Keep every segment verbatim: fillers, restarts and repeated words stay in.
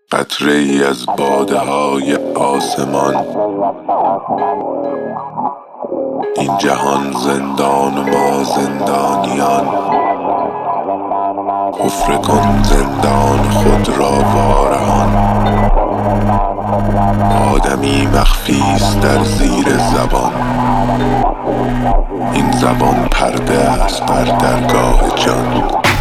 قطره ای از باده های آسمان. این جهان زندان و ما زندانیان. حفره کن زندان خود را وارهان. آدمی مخفی است در زیر زبان. این زبان پرده است بر درگاه جان.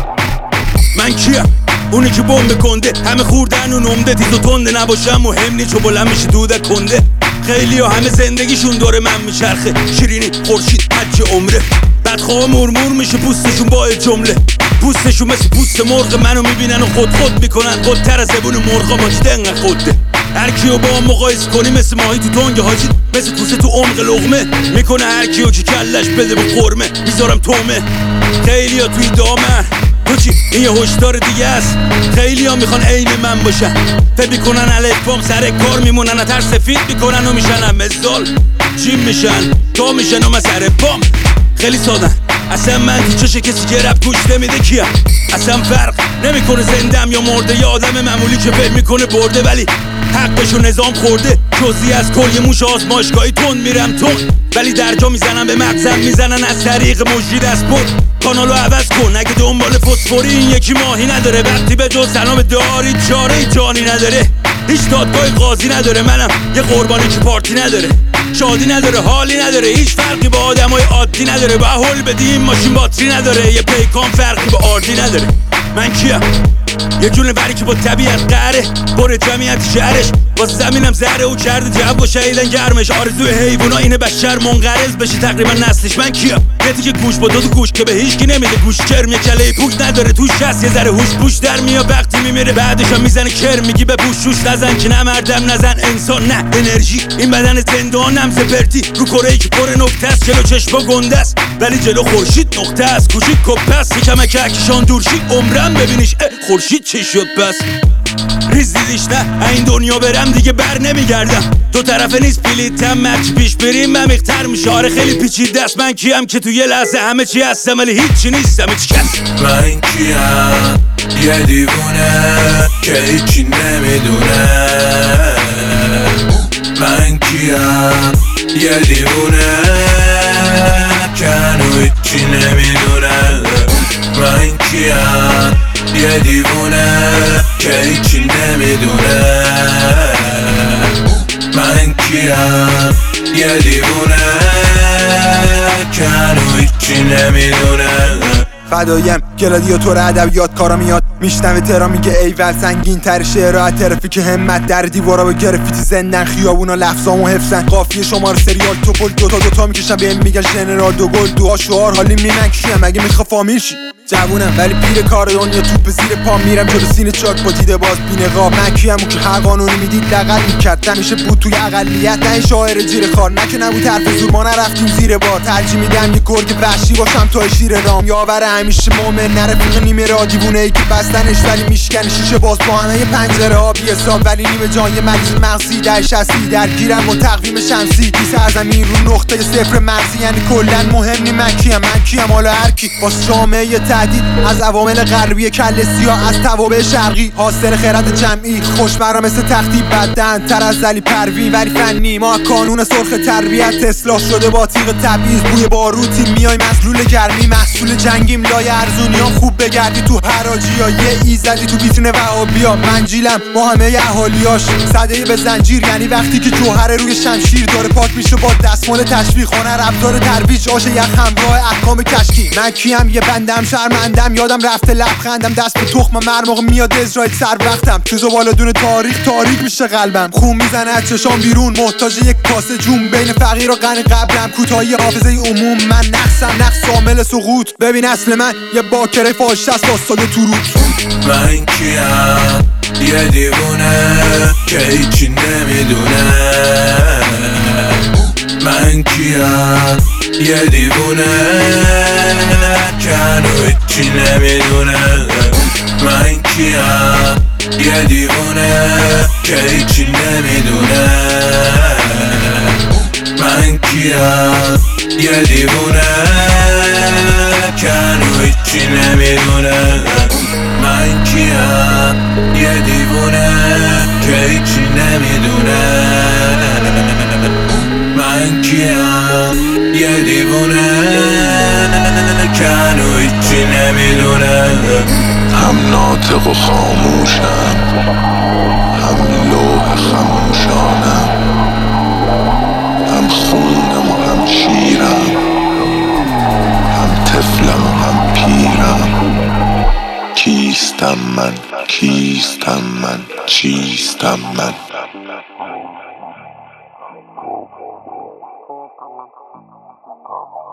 من کیم؟ اونی که بمب کنده همه خوردن و نمده. تیز و تنده نباشم مهم نی چو بلند میشه دودک کنده. خیلی ها همه زندگیشون دور من میچرخه. شیرینی خورشید حج عمره. بدخواه مرمور میشه پوستشون با جمله. پوستشون مثل پوست مرغ منو میبینن و خود خود میکنن. خودتر از زبون مرغا ماچی دنگ خوده. هر کیو با هم مقایسه کنی مثل ماهی تو تنگ حاجی. مثل کوسه تو عمق لقمه میکنه هر کیو که کلش بده به قرمه. میذارم تومه. خیلی ها توی دامن تو چی؟ این یه هشدار دیگه است. خیلی ها میخوان عین من باشن. فکر میکنن الفبام سر کار میمونن. اتر سفید میکنن و میشن هم مثال جیم میشن تا میشن و سر پام. خیلی سادن. اصلا من تو چش کسی که رپ گوش نمیده کیم؟ اصلا فرق نمیکنه زندم یا مرده. یا آدم معمولی که فکر میکنه برده ولی حقشو نظام خورده. جزئی از کل یه موش آزمایشگاهی تون میرم تون. ولی درجا میزنم به مغزم میزنن از طریق مجری دست بود. کانالو عوض کن اگه دنبال فسفوری. این یکی ماهی نداره وقتی به جز سلام داری چاره جانی نداره. هیچ دادگاه قاضی نداره. منم یه قربانی که پارتی نداره. شادی نداره حالی نداره. هیچ فرقی با آدمای عادی نداره. با هول بدیم ماشین باتری نداره. یه پیکان فرقی با آردی نداره. من کیم؟ یه جونوری که با طبیعت قهره. پر جمعیت شهرش با زمینم زهره او کرده. جو و شهیدن گرمش. آرزوی حیوونا اینه بشر منقرض بشه تقریبا نسلش. من کیم؟ یه که گوش با دو تو گوش که به هیچکی نمیده گوش. کرم یه کله پوش نداره توش هست. یه ذره هوش پوش در میاد وقتی میمیره. بعدش هم میزنه کرم میگی به پوش شوش نزن که نه مردم نزن انسان نه انرژی. این بدن زندانم سپرتی رو کره‌ای که پر نکته است. جلو چشم گنده است ولی جلو خورشید نقطه است. کوچیک کپ است یکم کهکشان دورشی عمرم ببینیش خورشید چی شد بس. ریز دیدیش نه این دنیا برم دیگه بر نمیگردم. دو طرفه نیست پلیتم مرچی پیش بریم عمیق‌تر میشه. آره خیلی پیچیده است. من کیم که تو یه لحظه همه چی هستم ولی هیچی نیستم هیچ کس. من کیم؟ یه دیوونه که هیچی نمیدونه. من کیم؟ یه دیوونه که هنو هیچی نمیدونه. من کیم؟ یه دیوونه که هیچی نمیدونه. من کیم؟ یه دیوونه که هنو هیچی نمیدونه. فدایم گلادیاتور ادبیات کارا میاد. میشنوه ترا میگه ایول سنگین تر شعر و طرفی که همت در دیوارا به گرفیتی زندن. خیابونا لفظامو حفظن. قافیه شمار سریال توپل دوتا دوتا میکشن بهم میگن ژنرال دوگل. دوها شعار حالی میمن کیم مگه میخوا فامیل شی؟ جوونم ولی پیر کار دنیا توپ زیر پا میرم جلو سینه چاک با دیده باز بینقاب. من کیم اون که هر قانونی میدید لغت میکرد. نمیشه بود توی اقلیت نه شاعر جیر خار. نه که نبود حرف زور ما نرفتیم زیر بار. ترجیح میدم یه گرگ وحشی باشم تا شیر رام. یاور همیشه مومن نرفیق نیمه را. دیوونه ای که بستنش ولی میشکنه شیشه باز با همه پنجره ها بی حساب ولی نیمه جان. یه مریض مغزی در شصتی درگیرم با تقویم شمسی. بی سرزمین رو نقطه صفر مرزی یعنی کلن مهم نی. من کیم؟ من کیم حالا هر کی واسه جامعه تهدید از عوامل غربی کل سیاه از توابع شرقی. حاصل خرد جمعی خوشمرا مثل تختی بدن تر از علی پروین ولی فنی. ما کانون سرخ تربیت اصلاح شده با تیغ تبعیض. بوی باروتی میای مسلول گرمی محصول جنگیم. لای ارزونیام خوب بگردی تو حراجی یا یه ایزدی تو بیتونه وهابیا. منجیلم با همه اهالیاش صدای به زنجیر یعنی وقتی که جوهر روی شمشیر داره پاک میشه با دستمال تشویق. هنر رفتار ترویج آش یک همراه احکام کشکی. من کیم؟ یه بندم شرمندم یادم رفته لبخندم. دست به تخمم هر موقع میاد اسرائیل سر وقتم. تو زبالدون تاریخ تاریک میشه قلبم. خون میزنه از چشام بیرون محتاج یک کاسه جون. بین فقیر و غنی قبلم کوتاهی حافظه عموم. من نقصم نقص عامل سقوط. ببین اصل من یه باکره فاحشه است استاد تو روت. من کیم؟ یه دیوونه که هیچی نمیدونه. من کیم؟ یه دیوونه که هنو هیچی نمیدونه. من کیم؟ یه دیوونه که هیچی نمیدونه. من کیم؟ یه دیوونه که هنو هیچی نمیدونه. من کیم؟ یه دیوونه میدونه هم ناطق و خاموشم، هم لوح خموشانم، هم خونم و هم شیرم، هم طفلم و هم پیرم. کیستم من، کیستم من، چیستم من.